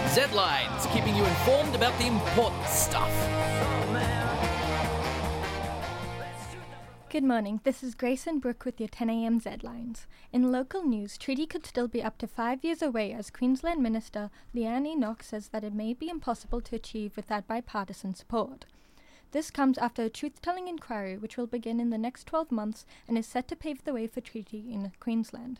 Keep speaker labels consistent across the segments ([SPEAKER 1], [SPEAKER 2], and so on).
[SPEAKER 1] Z-Lines, keeping you informed about the important stuff.
[SPEAKER 2] Good morning, this is Grayson Brooke with your 10am Z-Lines. In local news, treaty could still be up to 5 years away as Queensland Minister Leanne Enoch says that it may be impossible to achieve without bipartisan support. This comes after a truth-telling inquiry which will begin in the next 12 months and is set to pave the way for treaty in Queensland.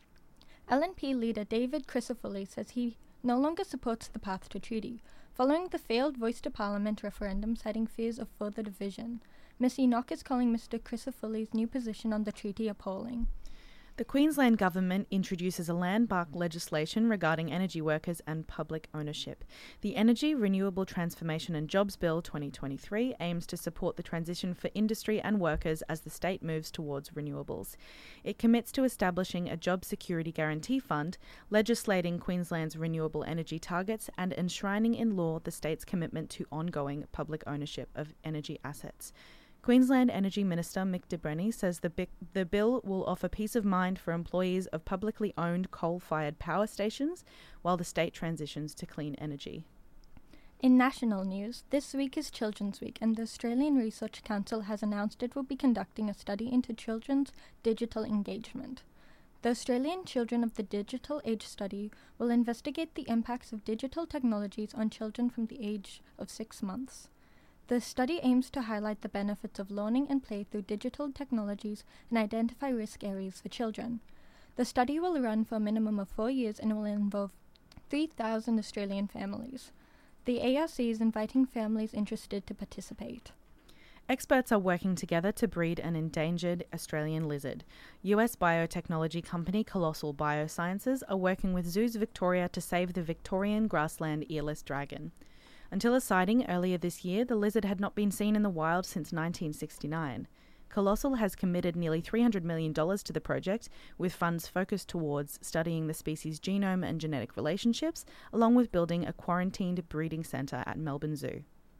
[SPEAKER 2] LNP leader David Crisafulli says he no longer supports the path to treaty, following the failed Voice to Parliament referendum citing fears of further division. Ms Enoch is calling Mr Crisafulli's new position on the treaty appalling.
[SPEAKER 3] The Queensland Government introduces a landmark legislation regarding energy workers and public ownership. The Energy, Renewable Transformation and Jobs Bill 2023 aims to support the transition for industry and workers as the state moves towards renewables. It commits to establishing a job security guarantee fund, legislating Queensland's renewable energy targets and enshrining in law the state's commitment to ongoing public ownership of energy assets. Queensland Energy Minister Mick de Brenni says the bill will offer peace of mind for employees of publicly owned coal-fired power stations while the state transitions to clean energy.
[SPEAKER 2] In national news, this week is Children's Week and the Australian Research Council has announced it will be conducting a study into children's digital engagement. The Australian Children of the Digital Age study will investigate the impacts of digital technologies on children from the age of 6 months. The study aims to highlight the benefits of learning and play through digital technologies and identify risk areas for children. The study will run for a minimum of 4 years and will involve 3,000 Australian families. The ARC is inviting families interested to participate.
[SPEAKER 3] Experts are working together to breed an endangered Australian lizard. US biotechnology company Colossal Biosciences are working with Zoos Victoria to save the Victorian grassland earless dragon. Until a sighting earlier this year, the lizard had not been seen in the wild since 1969. Colossal has committed nearly $300 million to the project, with funds focused towards studying the species' genome and genetic relationships, along with building a quarantined breeding centre at Melbourne Zoo.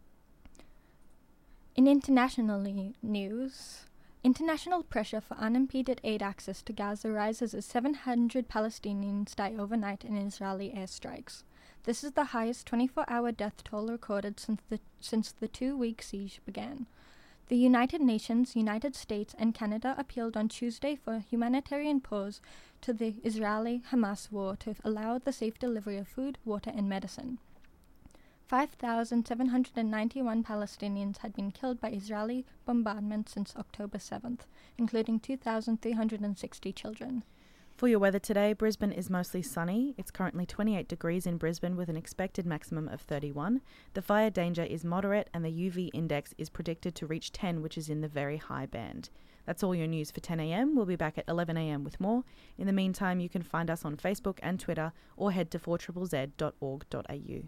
[SPEAKER 2] In international news, international pressure for unimpeded aid access to Gaza rises as 700 Palestinians die overnight in Israeli airstrikes. This is the highest 24-hour death toll recorded since the 2-week siege began. The United Nations, United States, and Canada appealed on Tuesday for a humanitarian pause to the Israeli-Hamas war to allow the safe delivery of food, water, and medicine. 5,791 Palestinians had been killed by Israeli bombardment since October 7th, including 2,360 children.
[SPEAKER 3] For your weather today, Brisbane is mostly sunny. It's currently 28 degrees in Brisbane with an expected maximum of 31. The fire danger is moderate and the UV index is predicted to reach 10, which is in the very high band. That's all your news for 10am. We'll be back at 11am with more. In the meantime, you can find us on Facebook and Twitter or head to 4ZZZ.org.au.